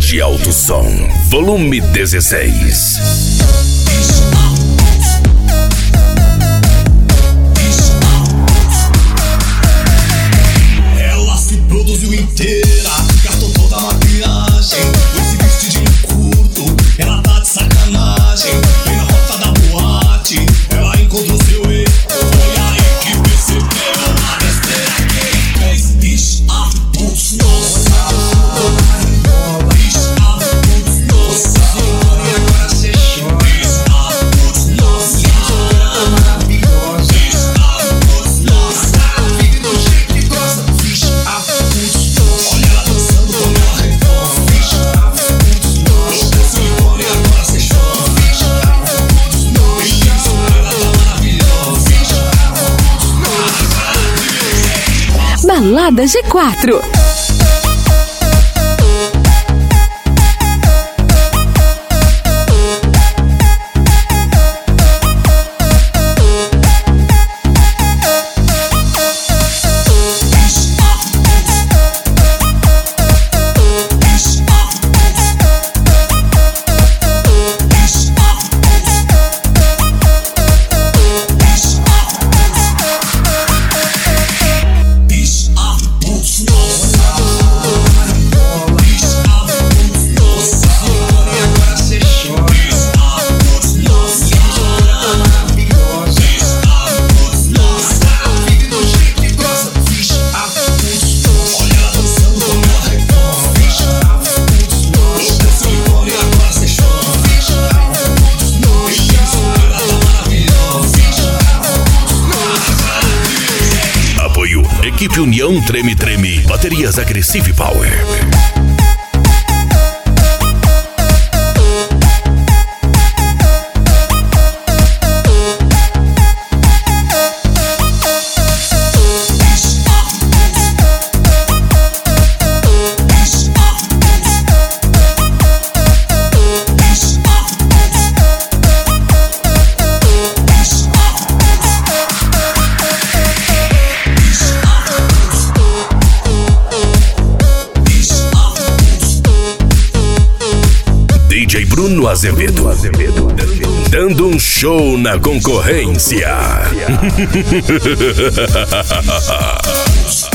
Lounge Alto Som, volume 16. Ela se produziu inteira, gastou toda a maquiagem, esse vestidinho curto, ela tá de sacanagem. Vem na rota da boate, ela encontrou seu erro. Foi aí que percebeu a besteira que ele fez. Bicha, putz, nossa. Bicha, putz, nossa. E agora cê chora. Bicha, putz, nossa. Maravilhosa. Bicha, putz, nossa. Vive do jeito que gosta. Bicha, putz, nossa. Olha ela dançando como ela rebola. Bicha, putz, nossa. Desce o licone e agora cê chora. Bicha, putz, nossa. Isso, ela tá maravilhosa. Bicha, putz, nossa. Balada G4. Equipe União Treme Treme, baterias Agressive Power. DJ Bruno Azevedo, dando um show na concorrência.